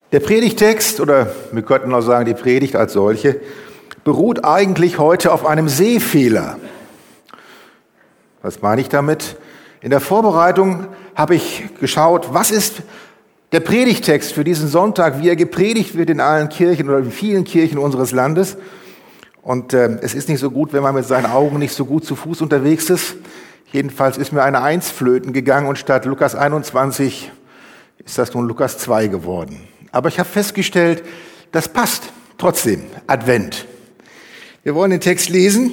Der Predigtext, oder wir könnten auch sagen, die Predigt als solche, beruht eigentlich heute auf einem Sehfehler. Was meine ich damit? In der Vorbereitung habe ich geschaut, was ist der Predigtext für diesen Sonntag, wie er gepredigt wird in allen Kirchen oder in vielen Kirchen unseres Landes. Und es ist nicht so gut, wenn man mit seinen Augen nicht so gut zu Fuß unterwegs ist. Jedenfalls ist mir eine 1 flöten gegangen und statt Lukas 21 ist das nun Lukas 2 geworden. Aber ich habe festgestellt, das passt trotzdem, Advent. Wir wollen den Text lesen,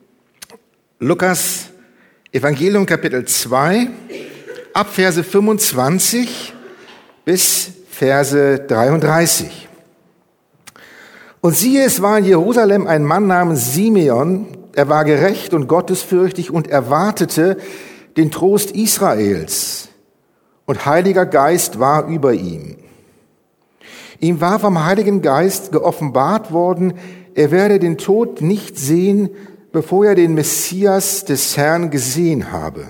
Lukas Evangelium Kapitel 2, ab Verse 25 bis Verse 33. Und siehe, es war in Jerusalem ein Mann namens Simeon, er war gerecht und gottesfürchtig und erwartete den Trost Israels. Und Heiliger Geist war über ihm. Ihm war vom Heiligen Geist geoffenbart worden, er werde den Tod nicht sehen, bevor er den Messias des Herrn gesehen habe.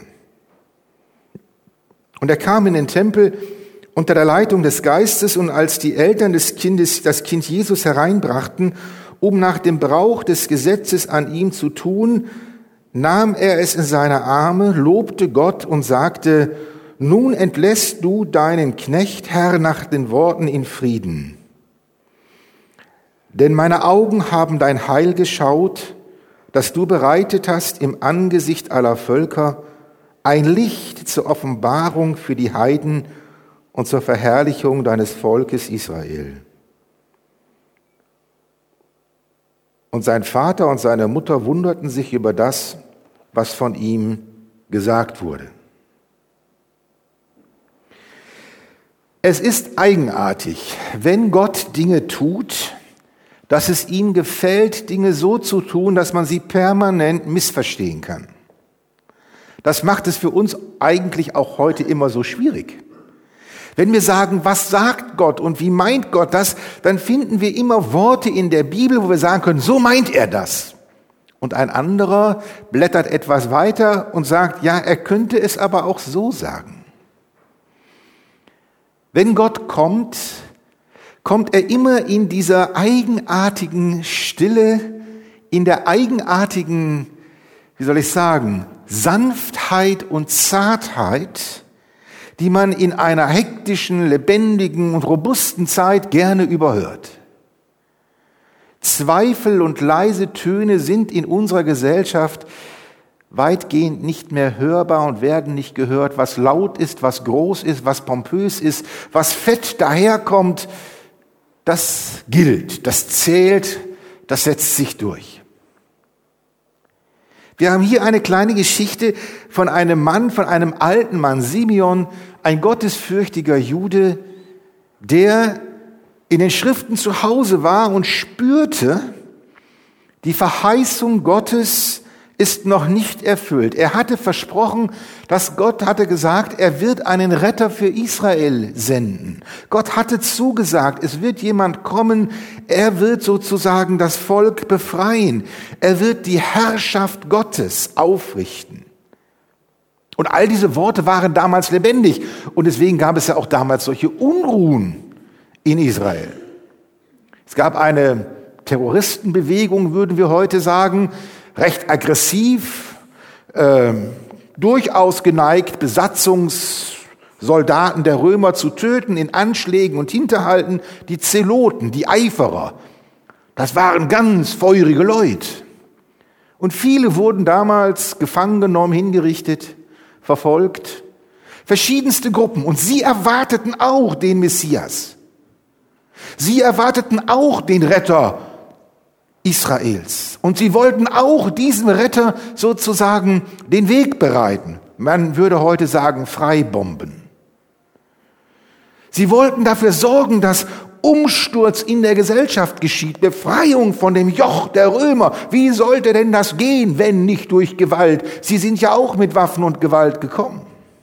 Und er kam in den Tempel unter der Leitung des Geistes, und als die Eltern des Kindes das Kind Jesus hereinbrachten, um nach dem Brauch des Gesetzes an ihm zu tun, nahm er es in seine Arme, lobte Gott und sagte: Nun entlässt du deinen Knecht, Herr, nach den Worten in Frieden. Denn meine Augen haben dein Heil geschaut, das du bereitet hast im Angesicht aller Völker, ein Licht zur Offenbarung für die Heiden und zur Verherrlichung deines Volkes Israel. Und sein Vater und seine Mutter wunderten sich über das, was von ihm gesagt wurde. Es ist eigenartig, wenn Gott Dinge tut, dass es ihm gefällt, Dinge so zu tun, dass man sie permanent missverstehen kann. Das macht es für uns eigentlich auch heute immer so schwierig. Wenn wir sagen, was sagt Gott und wie meint Gott das, dann finden wir immer Worte in der Bibel, wo wir sagen können, so meint er das. Und ein anderer blättert etwas weiter und sagt, ja, er könnte es aber auch so sagen. Wenn Gott kommt, kommt er immer in dieser eigenartigen Stille, in der eigenartigen, Sanftheit und Zartheit, die man in einer hektischen, lebendigen und robusten Zeit gerne überhört. Zweifel und leise Töne sind in unserer Gesellschaft weitgehend nicht mehr hörbar und werden nicht gehört. Was laut ist, was groß ist, was pompös ist, was fett daherkommt, das gilt, das zählt, das setzt sich durch. Wir haben hier eine kleine Geschichte von einem Mann, von einem alten Mann, Simeon, ein gottesfürchtiger Jude, der in den Schriften zu Hause war und spürte, die Verheißung Gottes ist noch nicht erfüllt. Er hatte versprochen, dass Gott hatte gesagt, er wird einen Retter für Israel senden. Gott hatte zugesagt, es wird jemand kommen, er wird sozusagen das Volk befreien. Er wird die Herrschaft Gottes aufrichten. Und all diese Worte waren damals lebendig. Und deswegen gab es ja auch damals solche Unruhen in Israel. Es gab eine Terroristenbewegung, würden wir heute sagen, recht aggressiv, durchaus geneigt, Besatzungssoldaten der Römer zu töten, in Anschlägen und Hinterhalten, die Zeloten, die Eiferer. Das waren ganz feurige Leute. Und viele wurden damals gefangen genommen, hingerichtet, verfolgt. Verschiedenste Gruppen. Und sie erwarteten auch den Messias. Sie erwarteten auch den Retter Israels. Und sie wollten auch diesem Retter sozusagen den Weg bereiten. Man würde heute sagen, freibomben. Sie wollten dafür sorgen, dass Umsturz in der Gesellschaft geschieht, Befreiung von dem Joch der Römer. Wie sollte denn das gehen, wenn nicht durch Gewalt? Sie sind ja auch mit Waffen und Gewalt gekommen.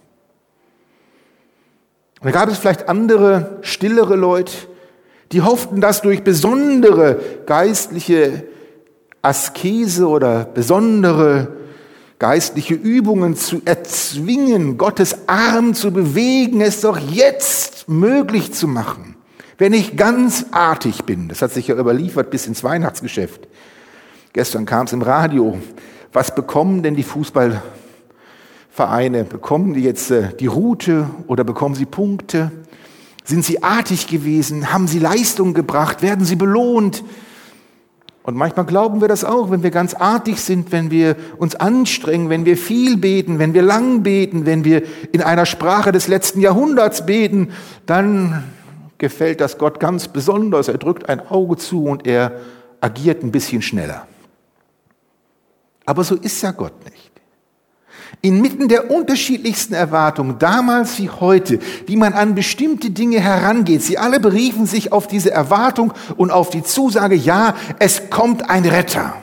Und da gab es vielleicht andere, stillere Leute, die hofften, dass durch besondere geistliche Askese oder besondere geistliche Übungen zu erzwingen, Gottes Arm zu bewegen, es doch jetzt möglich zu machen. Wenn ich ganz artig bin, das hat sich ja überliefert bis ins Weihnachtsgeschäft. Gestern kam es im Radio. Was bekommen denn die Fußballvereine? Bekommen die jetzt die Rute oder bekommen sie Punkte? Sind sie artig gewesen? Haben sie Leistung gebracht? Werden sie belohnt? Und manchmal glauben wir das auch, wenn wir ganz artig sind, wenn wir uns anstrengen, wenn wir viel beten, wenn wir lang beten, wenn wir in einer Sprache des letzten Jahrhunderts beten, dann gefällt das Gott ganz besonders. Er drückt ein Auge zu und er agiert ein bisschen schneller. Aber so ist ja Gott nicht. Inmitten der unterschiedlichsten Erwartungen, damals wie heute, wie man an bestimmte Dinge herangeht, sie alle beriefen sich auf diese Erwartung und auf die Zusage, ja, es kommt ein Retter.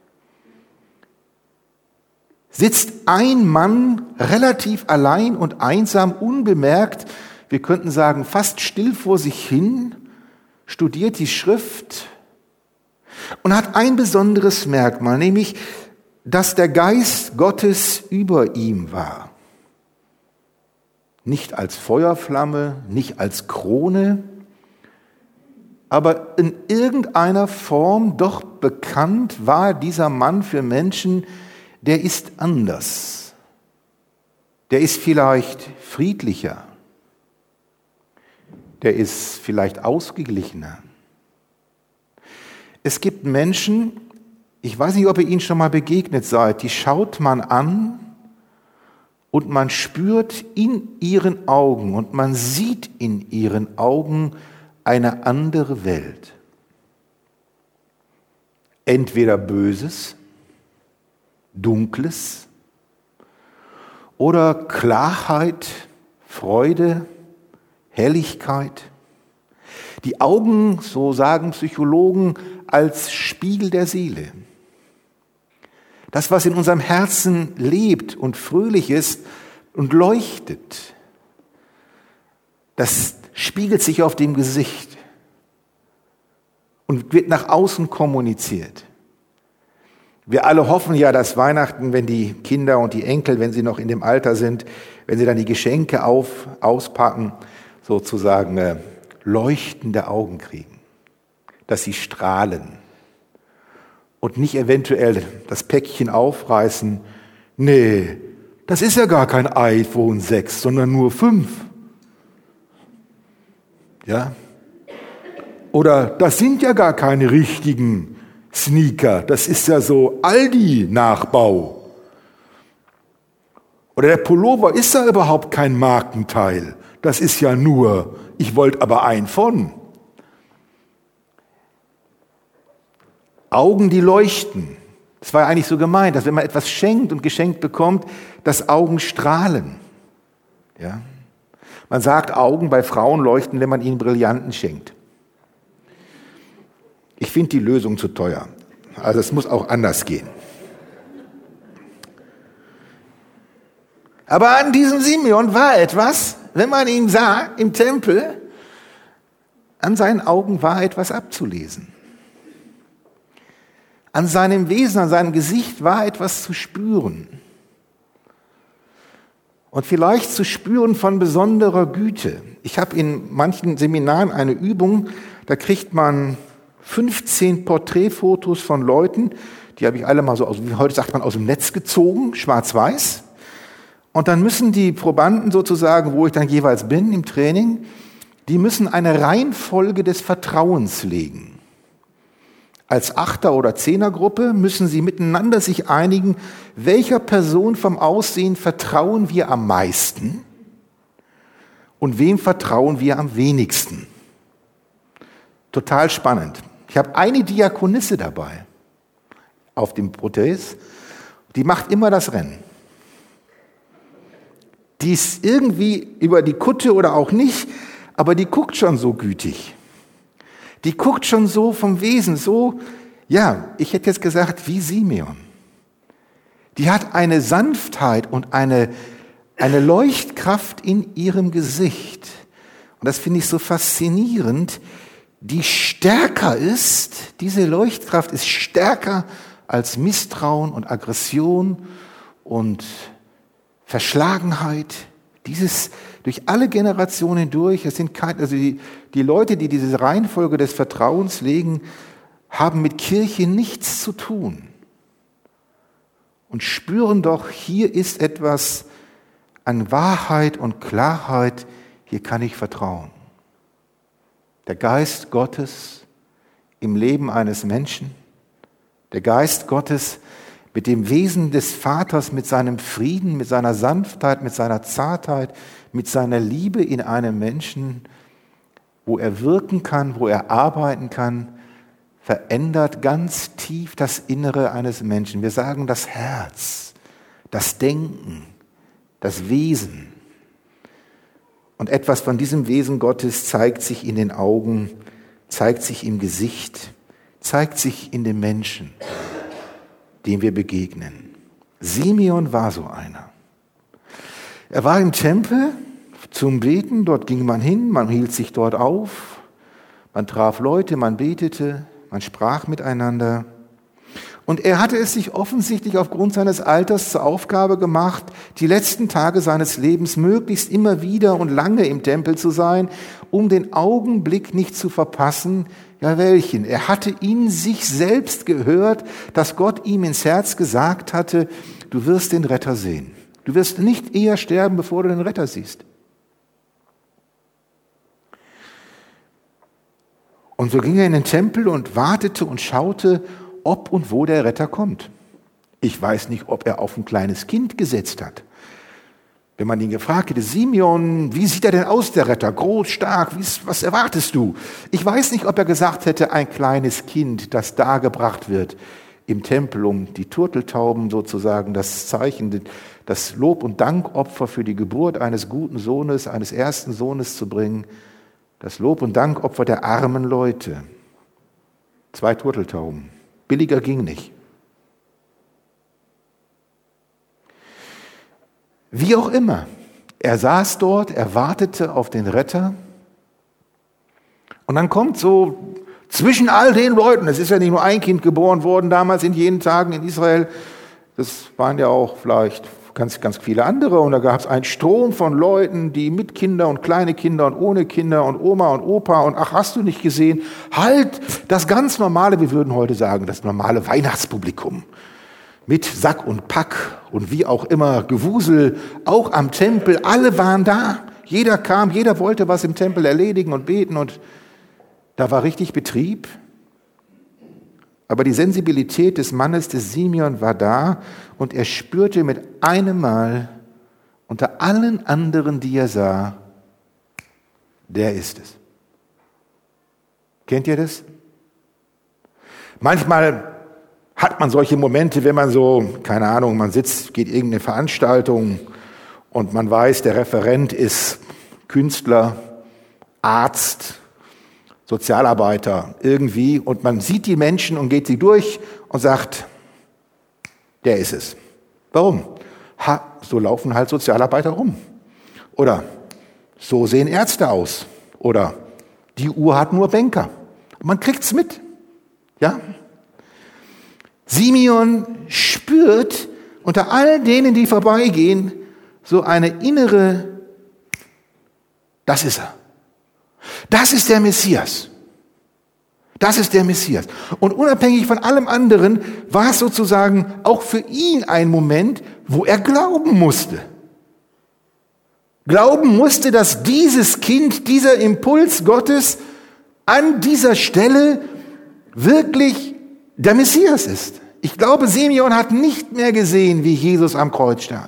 Sitzt ein Mann relativ allein und einsam, unbemerkt, wir könnten sagen, fast still vor sich hin, studiert die Schrift und hat ein besonderes Merkmal, nämlich, dass der Geist Gottes über ihm war. Nicht als Feuerflamme, nicht als Krone, aber in irgendeiner Form doch bekannt war dieser Mann für Menschen, der ist anders. Der ist vielleicht friedlicher. Der ist vielleicht ausgeglichener. Es gibt Menschen, ich weiß nicht, ob ihr ihnen schon mal begegnet seid, die schaut man an und man spürt in ihren Augen und man sieht in ihren Augen eine andere Welt. Entweder Böses, Dunkles oder Klarheit, Freude, Helligkeit. Die Augen, so sagen Psychologen, als Spiegel der Seele. Das, was in unserem Herzen lebt und fröhlich ist und leuchtet, das spiegelt sich auf dem Gesicht und wird nach außen kommuniziert. Wir alle hoffen ja, dass Weihnachten, wenn die Kinder und die Enkel, wenn sie noch in dem Alter sind, wenn sie dann die Geschenke auspacken, sozusagen leuchtende Augen kriegen, dass sie strahlen. Und nicht eventuell das Päckchen aufreißen. Nee, das ist ja gar kein iPhone 6, sondern nur 5. Ja? Oder das sind ja gar keine richtigen Sneaker, das ist ja so Aldi-Nachbau. Oder der Pullover ist ja überhaupt kein Markenteil, das ist ja nur, ich wollte aber einen von. Augen, die leuchten. Das war ja eigentlich so gemeint, dass wenn man etwas schenkt und geschenkt bekommt, dass Augen strahlen. Ja? Man sagt, Augen bei Frauen leuchten, wenn man ihnen Brillanten schenkt. Ich finde die Lösung zu teuer. Also es muss auch anders gehen. Aber an diesem Simeon war etwas, wenn man ihn sah im Tempel, an seinen Augen war etwas abzulesen. An seinem Wesen, an seinem Gesicht war etwas zu spüren. Und vielleicht zu spüren von besonderer Güte. Ich habe in manchen Seminaren eine Übung, da kriegt man 15 Porträtfotos von Leuten, die habe ich alle mal so, wie heute sagt man, aus dem Netz gezogen, schwarz-weiß. Und dann müssen die Probanden sozusagen, wo ich dann jeweils bin im Training, die müssen eine Reihenfolge des Vertrauens legen. Als 8er- oder 10er-Gruppe müssen sie miteinander sich einigen, welcher Person vom Aussehen vertrauen wir am meisten und wem vertrauen wir am wenigsten. Total spannend. Ich habe eine Diakonisse dabei auf dem Protest, die macht immer das Rennen. Die ist irgendwie über die Kutte oder auch nicht, aber die guckt schon so gütig. Die guckt schon so vom Wesen, so, ja, ich hätte jetzt gesagt, wie Simeon. Die hat eine Sanftheit und eine Leuchtkraft in ihrem Gesicht. Und das finde ich so faszinierend, die stärker ist, diese Leuchtkraft ist stärker als Misstrauen und Aggression und Verschlagenheit. durch alle Generationen hindurch. Es sind die Leute, die diese Reihenfolge des Vertrauens legen, haben mit Kirche nichts zu tun und spüren doch, hier ist etwas an Wahrheit und Klarheit, hier kann ich vertrauen. Der Geist Gottes im Leben eines Menschen, der Geist Gottes mit dem Wesen des Vaters, mit seinem Frieden, mit seiner Sanftheit, mit seiner Zartheit, mit seiner Liebe in einem Menschen, wo er wirken kann, wo er arbeiten kann, verändert ganz tief das Innere eines Menschen. Wir sagen das Herz, das Denken, das Wesen. Und etwas von diesem Wesen Gottes zeigt sich in den Augen, zeigt sich im Gesicht, zeigt sich in dem Menschen, dem wir begegnen. Simeon war so einer. Er war im Tempel zum Beten, dort ging man hin, man hielt sich dort auf, man traf Leute, man betete, man sprach miteinander. Und er hatte es sich offensichtlich aufgrund seines Alters zur Aufgabe gemacht, die letzten Tage seines Lebens möglichst immer wieder und lange im Tempel zu sein, um den Augenblick nicht zu verpassen. Ja, welchen? Er hatte in sich selbst gehört, dass Gott ihm ins Herz gesagt hatte, du wirst den Retter sehen. Du wirst nicht eher sterben, bevor du den Retter siehst. Und so ging er in den Tempel und wartete und schaute, ob und wo der Retter kommt. Ich weiß nicht, ob er auf ein kleines Kind gesetzt hat. Wenn man ihn gefragt hätte, Simeon, wie sieht er denn aus, der Retter? Groß, stark, was erwartest du? Ich weiß nicht, ob er gesagt hätte, ein kleines Kind, das dargebracht wird im Tempel, um die Turteltauben sozusagen, das Zeichen, das Lob- und Dankopfer für die Geburt eines guten Sohnes, eines ersten Sohnes zu bringen, das Lob- und Dankopfer der armen Leute. 2 Turteltauben. Billiger ging nicht. Wie auch immer, er saß dort, er wartete auf den Retter und dann kommt so zwischen all den Leuten, es ist ja nicht nur ein Kind geboren worden damals in jenen Tagen in Israel, das waren ja auch vielleicht ganz, ganz viele andere und da gab es einen Strom von Leuten, die mit Kinder und kleine Kinder und ohne Kinder und Oma und Opa und ach, hast du nicht gesehen, halt das ganz normale, wir würden heute sagen, das normale Weihnachtspublikum mit Sack und Pack und wie auch immer Gewusel, auch am Tempel, alle waren da, jeder kam, jeder wollte was im Tempel erledigen und beten und da war richtig Betrieb. Aber die Sensibilität des Mannes, des Simeon, war da und er spürte mit einem Mal unter allen anderen, die er sah, der ist es. Kennt ihr das? Manchmal hat man solche Momente, wenn man so, keine Ahnung, man sitzt, geht irgendeine Veranstaltung und man weiß, der Referent ist Künstler, Arzt, Sozialarbeiter irgendwie und man sieht die Menschen und geht sie durch und sagt, der ist es. Warum? So laufen halt Sozialarbeiter rum. Oder so sehen Ärzte aus. Oder die Uhr hat nur Banker. Man kriegt's mit. Ja? Simeon spürt unter all denen, die vorbeigehen, so eine innere, das ist er. Das ist der Messias. Das ist der Messias. Und unabhängig von allem anderen war es sozusagen auch für ihn ein Moment, wo er glauben musste. Glauben musste, dass dieses Kind, dieser Impuls Gottes an dieser Stelle wirklich der Messias ist. Ich glaube, Simeon hat nicht mehr gesehen, wie Jesus am Kreuz starb.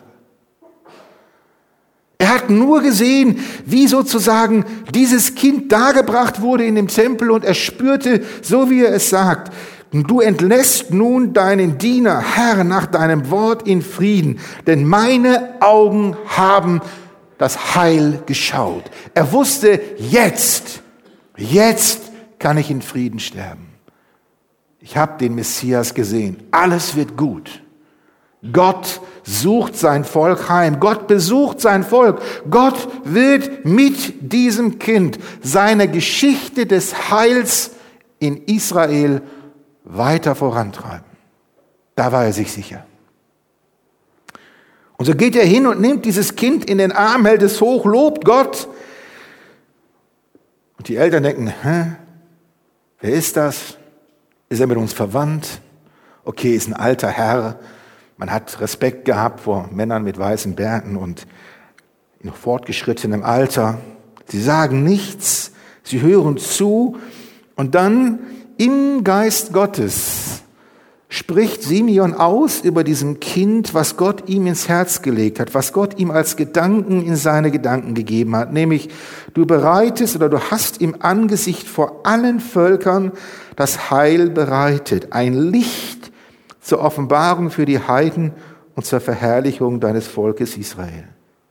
Er hat nur gesehen, wie sozusagen dieses Kind dargebracht wurde in dem Tempel und er spürte, so wie er es sagt, du entlässt nun deinen Diener, Herr, nach deinem Wort in Frieden, denn meine Augen haben das Heil geschaut. Er wusste, jetzt kann ich in Frieden sterben. Ich habe den Messias gesehen. Alles wird gut. Gott sucht sein Volk heim. Gott besucht sein Volk. Gott wird mit diesem Kind seine Geschichte des Heils in Israel weiter vorantreiben. Da war er sich sicher. Und so geht er hin und nimmt dieses Kind in den Arm, hält es hoch, lobt Gott. Und die Eltern denken, wer ist das? Ist er mit uns verwandt? Okay, ist ein alter Herr. Man hat Respekt gehabt vor Männern mit weißen Bärten und in fortgeschrittenem Alter. Sie sagen nichts, sie hören zu und dann im Geist Gottes spricht Simeon aus über diesem Kind, was Gott ihm ins Herz gelegt hat, was Gott ihm als Gedanken in seine Gedanken gegeben hat, nämlich du bereitest oder du hast im Angesicht vor allen Völkern das Heil bereitet, ein Licht zur Offenbarung für die Heiden und zur Verherrlichung deines Volkes Israel.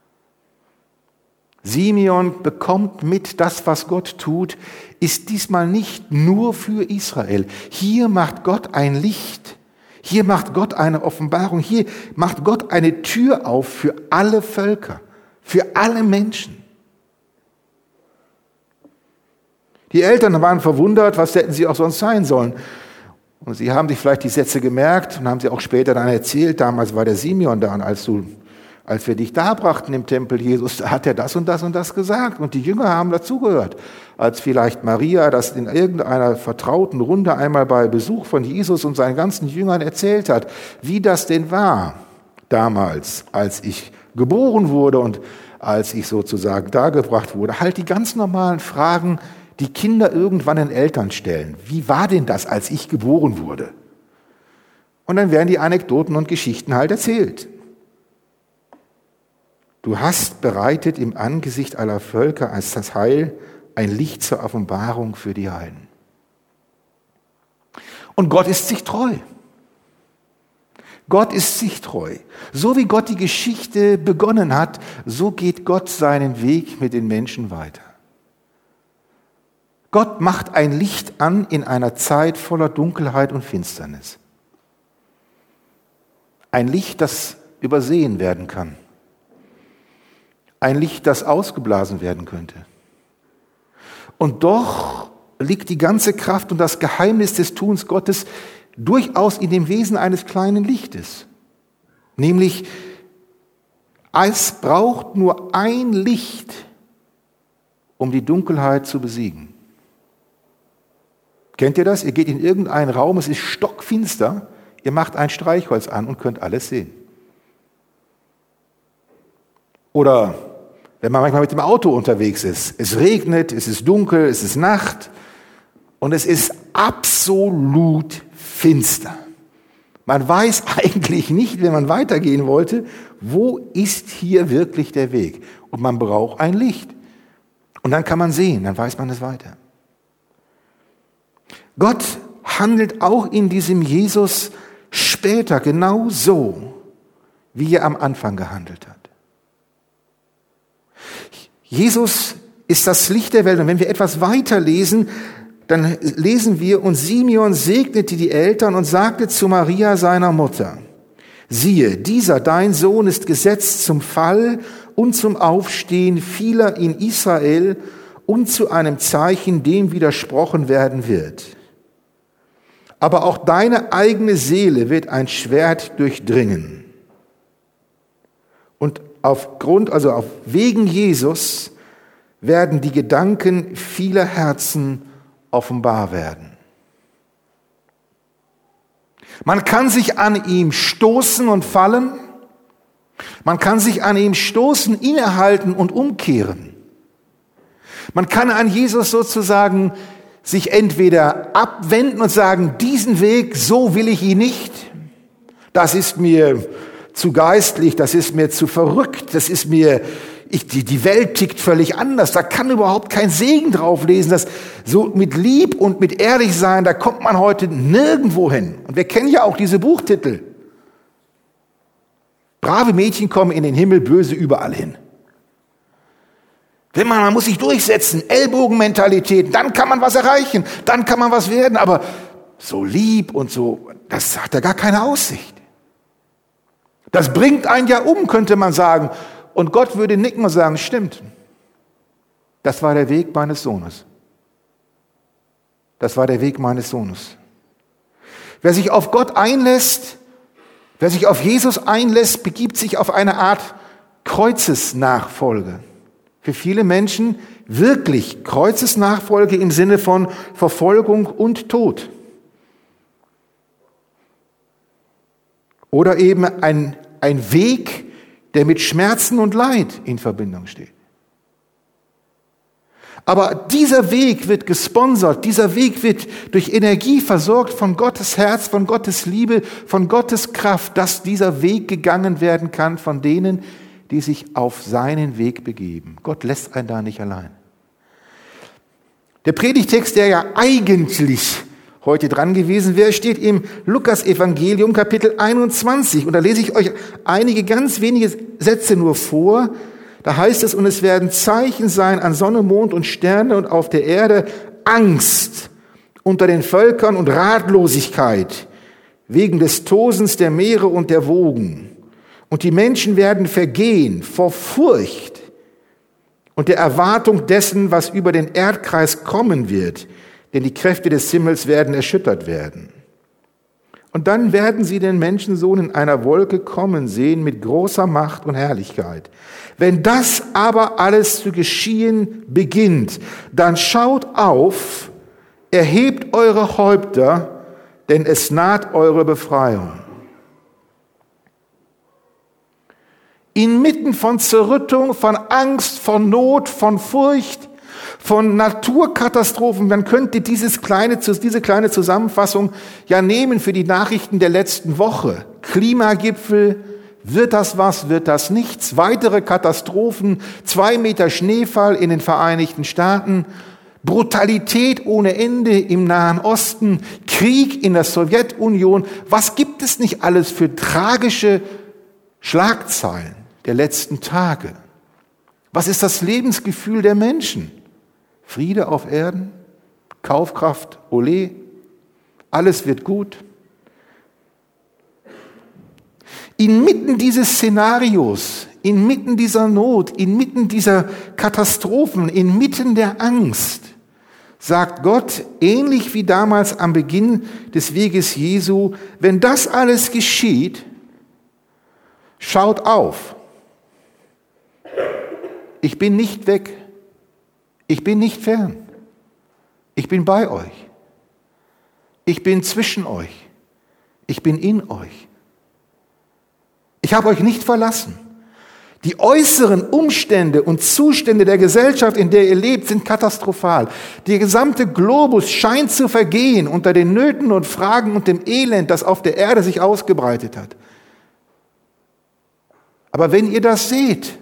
Simeon bekommt mit, das, was Gott tut, ist diesmal nicht nur für Israel. Hier macht Gott ein Licht. Hier macht Gott eine Offenbarung. Hier macht Gott eine Tür auf für alle Völker, für alle Menschen. Die Eltern waren verwundert, was hätten sie auch sonst sein sollen. Und sie haben sich vielleicht die Sätze gemerkt und haben sie auch später dann erzählt. Damals war der Simeon da, und als wir dich darbrachten im Tempel Jesus, da hat er das und das und das gesagt. Und die Jünger haben dazugehört. Als vielleicht Maria das in irgendeiner vertrauten Runde einmal bei Besuch von Jesus und seinen ganzen Jüngern erzählt hat, wie das denn war damals, als ich geboren wurde und als ich sozusagen dargebracht wurde. Halt die ganz normalen Fragen, die Kinder irgendwann den Eltern stellen. Wie war denn das, als ich geboren wurde? Und dann werden die Anekdoten und Geschichten halt erzählt. Du hast bereitet im Angesicht aller Völker als das Heil ein Licht zur Offenbarung für die Heiden. Und Gott ist sich treu. Gott ist sich treu. So wie Gott die Geschichte begonnen hat, so geht Gott seinen Weg mit den Menschen weiter. Gott macht ein Licht an in einer Zeit voller Dunkelheit und Finsternis. Ein Licht, das übersehen werden kann. Ein Licht, das ausgeblasen werden könnte. Und doch liegt die ganze Kraft und das Geheimnis des Tuns Gottes durchaus in dem Wesen eines kleinen Lichtes. Nämlich, es braucht nur ein Licht, um die Dunkelheit zu besiegen. Kennt ihr das? Ihr geht in irgendeinen Raum, es ist stockfinster, ihr macht ein Streichholz an und könnt alles sehen. Oder wenn man manchmal mit dem Auto unterwegs ist, es regnet, es ist dunkel, es ist Nacht und es ist absolut finster. Man weiß eigentlich nicht, wenn man weitergehen wollte, wo ist hier wirklich der Weg? Und man braucht ein Licht. Und dann kann man sehen, dann weiß man es weiter. Gott handelt auch in diesem Jesus später genau so, wie er am Anfang gehandelt hat. Jesus ist das Licht der Welt. Und wenn wir etwas weiter lesen, dann lesen wir, und Simeon segnete die Eltern und sagte zu Maria, seiner Mutter, siehe, dieser dein Sohn ist gesetzt zum Fall und zum Aufstehen vieler in Israel und zu einem Zeichen, dem widersprochen werden wird. Aber auch deine eigene Seele wird ein Schwert durchdringen. Und wegen Jesus werden die Gedanken vieler Herzen offenbar werden. Man kann sich an ihm stoßen und fallen. Man kann sich an ihm stoßen, innehalten und umkehren. Man kann an Jesus sozusagen sich entweder abwenden und sagen, diesen Weg, so will ich ihn nicht. Das ist mir zu geistlich, das ist mir zu verrückt, die Welt tickt völlig anders, da kann überhaupt kein Segen drauf lesen, das so mit Lieb und mit ehrlich sein, da kommt man heute nirgendwo hin. Und wir kennen ja auch diese Buchtitel. Brave Mädchen kommen in den Himmel, böse überall hin. Man muss sich durchsetzen, Ellbogenmentalität, dann kann man was erreichen, dann kann man was werden, aber so lieb und so, das hat ja gar keine Aussicht. Das bringt einen ja um, könnte man sagen. Und Gott würde nicken und sagen, stimmt. Das war der Weg meines Sohnes. Das war der Weg meines Sohnes. Wer sich auf Gott einlässt, Wer sich auf Jesus einlässt, begibt sich auf eine Art Kreuzesnachfolge. Für viele Menschen wirklich Kreuzesnachfolge im Sinne von Verfolgung und Tod. Oder eben ein Weg, der mit Schmerzen und Leid in Verbindung steht. Aber dieser Weg wird gesponsert, dieser Weg wird durch Energie versorgt von Gottes Herz, von Gottes Liebe, von Gottes Kraft, dass dieser Weg gegangen werden kann von denen, die sich auf seinen Weg begeben. Gott lässt einen da nicht allein. Der Predigtext, der ja eigentlich heute dran gewesen wäre, steht im Lukas-Evangelium, Kapitel 21. Und da lese ich euch einige ganz wenige Sätze nur vor. Da heißt es, und es werden Zeichen sein an Sonne, Mond und Sterne und auf der Erde Angst unter den Völkern und Ratlosigkeit wegen des Tosens der Meere und der Wogen. Und die Menschen werden vergehen vor Furcht und der Erwartung dessen, was über den Erdkreis kommen wird, denn die Kräfte des Himmels werden erschüttert werden. Und dann werden sie den Menschensohn in einer Wolke kommen sehen mit großer Macht und Herrlichkeit. Wenn das aber alles zu geschehen beginnt, dann schaut auf, erhebt eure Häupter, denn es naht eure Befreiung. Inmitten von Zerrüttung, von Angst, von Not, von Furcht, von Naturkatastrophen, man könnte diese kleine Zusammenfassung ja nehmen für die Nachrichten der letzten Woche. Klimagipfel, wird das was, wird das nichts? Weitere Katastrophen, 2 Meter Schneefall in den Vereinigten Staaten, Brutalität ohne Ende im Nahen Osten, Krieg in der Sowjetunion. Was gibt es nicht alles für tragische Schlagzeilen der letzten Tage? Was ist das Lebensgefühl der Menschen? Friede auf Erden, Kaufkraft, ole, alles wird gut. Inmitten dieses Szenarios, inmitten dieser Not, inmitten dieser Katastrophen, inmitten der Angst, sagt Gott, ähnlich wie damals am Beginn des Weges Jesu, wenn das alles geschieht, schaut auf. Ich bin nicht weg. Ich bin nicht fern. Ich bin bei euch. Ich bin zwischen euch. Ich bin in euch. Ich habe euch nicht verlassen. Die äußeren Umstände und Zustände der Gesellschaft, in der ihr lebt, sind katastrophal. Der gesamte Globus scheint zu vergehen unter den Nöten und Fragen und dem Elend, das auf der Erde sich ausgebreitet hat. Aber wenn ihr das seht,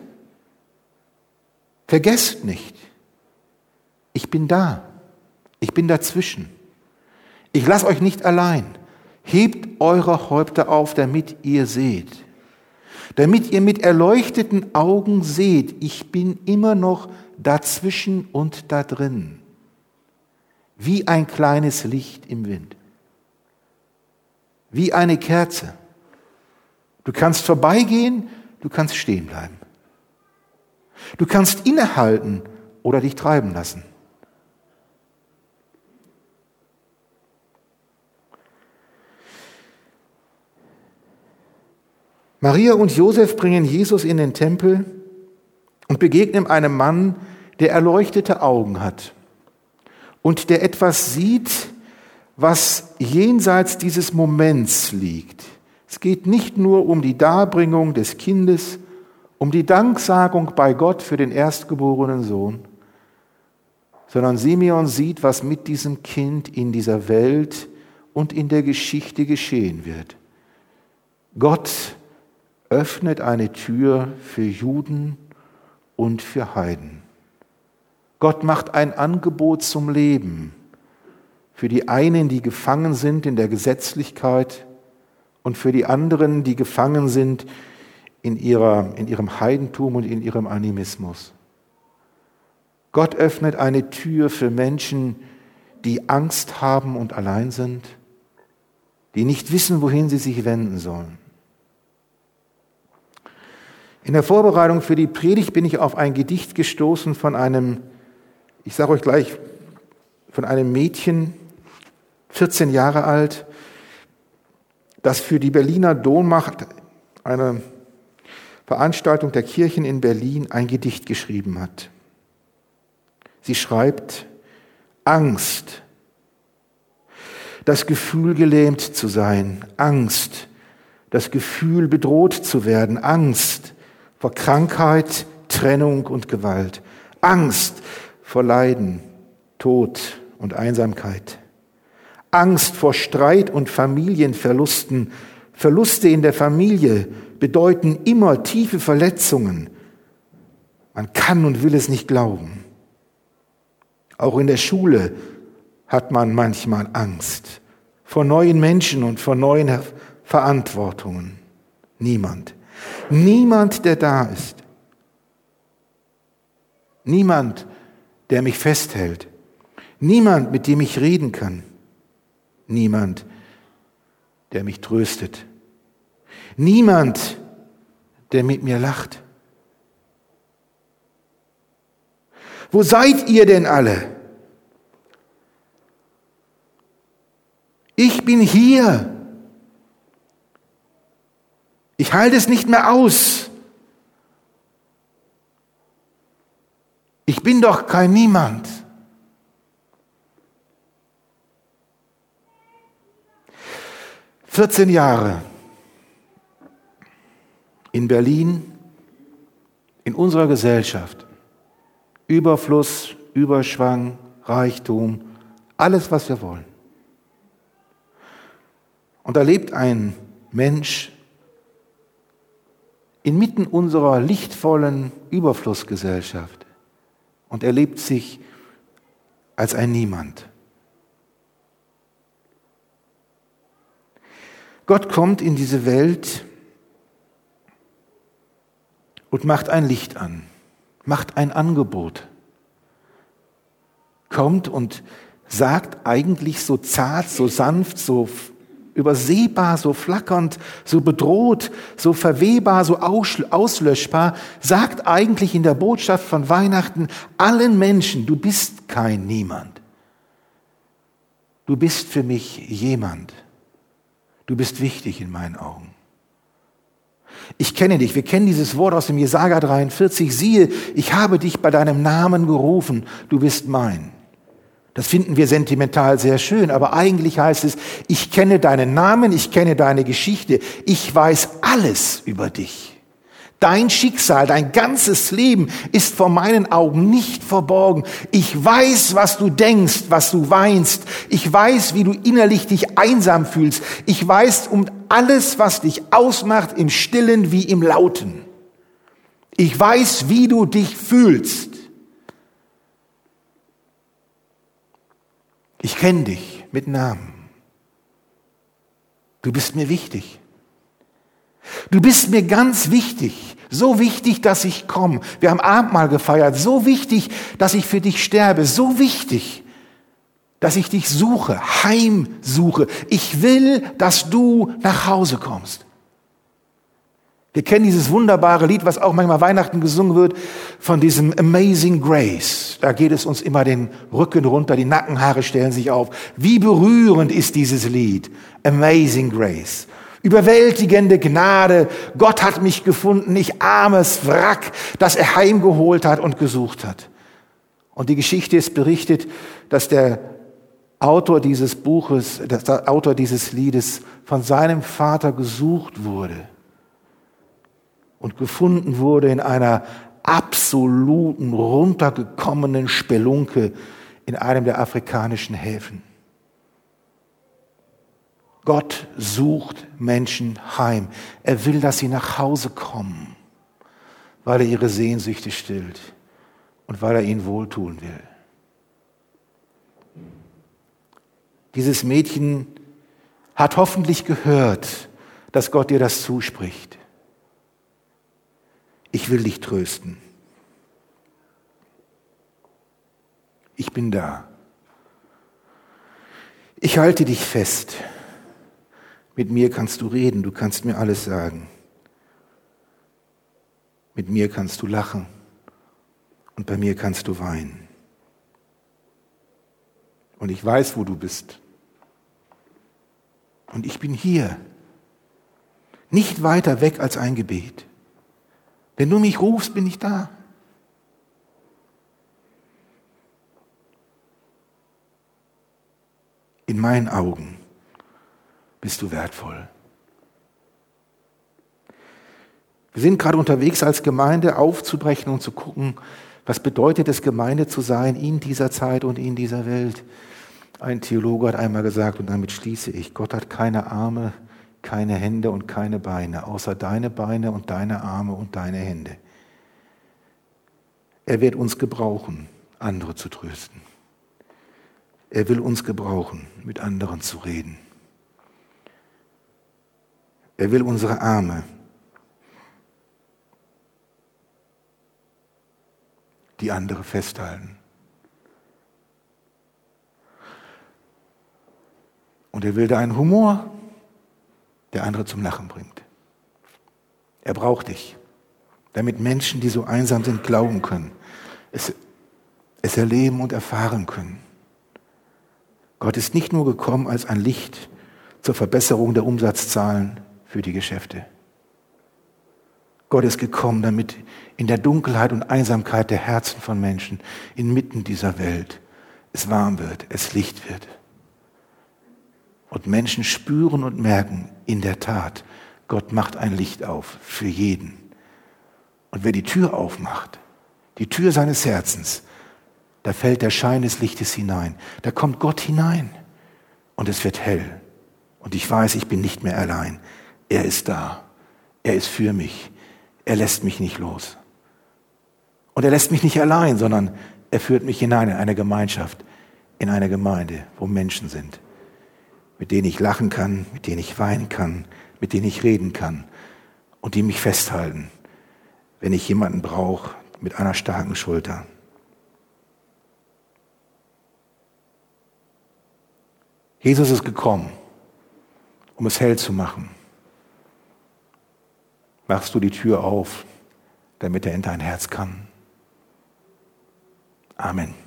vergesst nicht, ich bin da. Ich bin dazwischen. Ich lasse euch nicht allein. Hebt eure Häupter auf, damit ihr seht. Damit ihr mit erleuchteten Augen seht, ich bin immer noch dazwischen und da drin. Wie ein kleines Licht im Wind. Wie eine Kerze. Du kannst vorbeigehen, du kannst stehen bleiben. Du kannst innehalten oder dich treiben lassen. Maria und Josef bringen Jesus in den Tempel und begegnen einem Mann, der erleuchtete Augen hat und der etwas sieht, was jenseits dieses Moments liegt. Es geht nicht nur um die Darbringung des Kindes, um die Danksagung bei Gott für den erstgeborenen Sohn, sondern Simeon sieht, was mit diesem Kind in dieser Welt und in der Geschichte geschehen wird. Gott öffnet eine Tür für Juden und für Heiden. Gott macht ein Angebot zum Leben für die einen, die gefangen sind in der Gesetzlichkeit und für die anderen, die gefangen sind in ihrem Heidentum und in ihrem Animismus. Gott öffnet eine Tür für Menschen, die Angst haben und allein sind, die nicht wissen, wohin sie sich wenden sollen. In der Vorbereitung für die Predigt bin ich auf ein Gedicht gestoßen von einem, ich sage euch gleich, von einem Mädchen, 14 Jahre alt, das für die Berliner Dommacht, eine Veranstaltung der Kirchen in Berlin, ein Gedicht geschrieben hat. Sie schreibt: Angst, das Gefühl, gelähmt zu sein, Angst, das Gefühl, bedroht zu werden, Angst vor Krankheit, Trennung und Gewalt, Angst vor Leiden, Tod und Einsamkeit, Angst vor Streit und Familienverlusten. Verluste in der Familie bedeuten immer tiefe Verletzungen. Man kann und will es nicht glauben. Auch in der Schule hat man manchmal Angst vor neuen Menschen und vor neuen Verantwortungen. Niemand, der da ist. Niemand, der mich festhält. Niemand, mit dem ich reden kann. Niemand, der mich tröstet. Niemand, der mit mir lacht. Wo seid ihr denn alle? Ich bin hier. Ich halte es nicht mehr aus. Ich bin doch kein Niemand. ...14 Jahre in Berlin, in unserer Gesellschaft. Überfluss, Überschwang, Reichtum, alles, was wir wollen. Und da lebt ein Mensch inmitten unserer lichtvollen Überflussgesellschaft und erlebt sich als ein Niemand. Gott kommt in diese Welt und macht ein Licht an, macht ein Angebot, kommt und sagt eigentlich so zart, so sanft, so übersehbar, so flackernd, so bedroht, so verwehbar, so auslöschbar, sagt eigentlich in der Botschaft von Weihnachten allen Menschen: Du bist kein Niemand. Du bist für mich jemand. Du bist wichtig in meinen Augen. Ich kenne dich. Wir kennen dieses Wort aus dem Jesaja 43. Siehe, ich habe dich bei deinem Namen gerufen. Du bist mein. Das finden wir sentimental sehr schön, aber eigentlich heißt es, ich kenne deinen Namen, ich kenne deine Geschichte. Ich weiß alles über dich. Dein Schicksal, dein ganzes Leben ist vor meinen Augen nicht verborgen. Ich weiß, was du denkst, was du weinst. Ich weiß, wie du innerlich dich einsam fühlst. Ich weiß um alles, was dich ausmacht, im Stillen wie im Lauten. Ich weiß, wie du dich fühlst. Ich kenne dich mit Namen. Du bist mir wichtig. Du bist mir ganz wichtig, so wichtig, dass ich komme. Wir haben Abendmahl gefeiert, so wichtig, dass ich für dich sterbe, so wichtig, dass ich dich suche, heimsuche. Ich will, dass du nach Hause kommst. Wir kennen dieses wunderbare Lied, was auch manchmal Weihnachten gesungen wird, von diesem Amazing Grace. Da geht es uns immer den Rücken runter, die Nackenhaare stellen sich auf. Wie berührend ist dieses Lied, Amazing Grace. Überwältigende Gnade, Gott hat mich gefunden, ich armes Wrack, das er heimgeholt hat und gesucht hat. Und die Geschichte ist berichtet, dass der Autor dieses Buches, der Autor dieses Liedes von seinem Vater gesucht wurde und gefunden wurde in einer absoluten, runtergekommenen Spelunke in einem der afrikanischen Häfen. Gott sucht Menschen heim. Er will, dass sie nach Hause kommen, weil er ihre Sehnsüchte stillt und weil er ihnen wohltun will. Dieses Mädchen hat hoffentlich gehört, dass Gott ihr das zuspricht. Ich will dich trösten. Ich bin da. Ich halte dich fest. Mit mir kannst du reden, du kannst mir alles sagen. Mit mir kannst du lachen und bei mir kannst du weinen. Und ich weiß, wo du bist. Und ich bin hier. Nicht weiter weg als ein Gebet. Wenn du mich rufst, bin ich da. In meinen Augen bist du wertvoll. Wir sind gerade unterwegs als Gemeinde aufzubrechen und zu gucken, was bedeutet es, Gemeinde zu sein in dieser Zeit und in dieser Welt. Ein Theologe hat einmal gesagt, und damit schließe ich, Gott hat keine Arme, keine Hände und keine Beine, außer deine Beine und deine Arme und deine Hände. Er wird uns gebrauchen, andere zu trösten. Er will uns gebrauchen, mit anderen zu reden. Er will unsere Arme, die andere festhalten. Und er will da einen Humor, der andere zum Lachen bringt. Er braucht dich, damit Menschen, die so einsam sind, glauben können, es erleben und erfahren können. Gott ist nicht nur gekommen als ein Licht zur Verbesserung der Umsatzzahlen für die Geschäfte. Gott ist gekommen, damit in der Dunkelheit und Einsamkeit der Herzen von Menschen inmitten dieser Welt es warm wird, es Licht wird. Und Menschen spüren und merken, in der Tat, Gott macht ein Licht auf für jeden. Und wer die Tür aufmacht, die Tür seines Herzens, da fällt der Schein des Lichtes hinein. Da kommt Gott hinein und es wird hell. Und ich weiß, ich bin nicht mehr allein. Er ist da. Er ist für mich. Er lässt mich nicht los. Und er lässt mich nicht allein, sondern er führt mich hinein in eine Gemeinschaft, in eine Gemeinde, wo Menschen sind, mit denen ich lachen kann, mit denen ich weinen kann, mit denen ich reden kann und die mich festhalten, wenn ich jemanden brauche mit einer starken Schulter. Jesus ist gekommen, um es hell zu machen. Machst du die Tür auf, damit er in dein Herz kann? Amen.